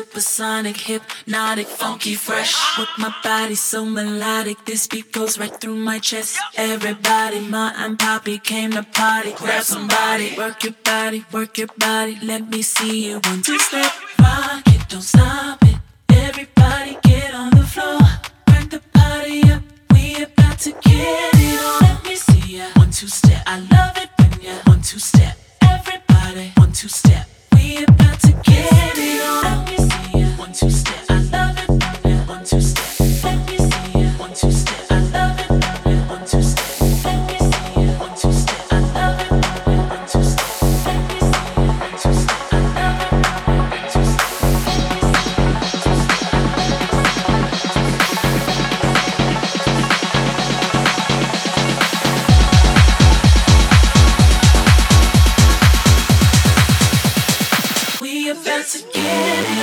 supersonic, hypnotic, funky, fresh. With my body so melodic, this beat goes right through my chest. Everybody, Ma and Poppy came to party. Grab somebody, work your body, let me see you. 1, 2 step, rock it, don't stop it. Everybody get on the floor, crank the party up. We about to get it on. Let me see ya. 1, 2 step, I love it when ya. 1, 2 step, everybody. 1, 2 step, we about to get it on. Let me see ya. 1, 2 step, I love it when ya. 1, 2 step, let me see ya. 1, 2 step, I love it when ya. 1, 2 step, let me see ya. 1, 2 step, I love it when ya. 1, 2 step, let me see ya. 1, 2 step, I love it when ya. 1, 2 step, let me see ya. We about to get it.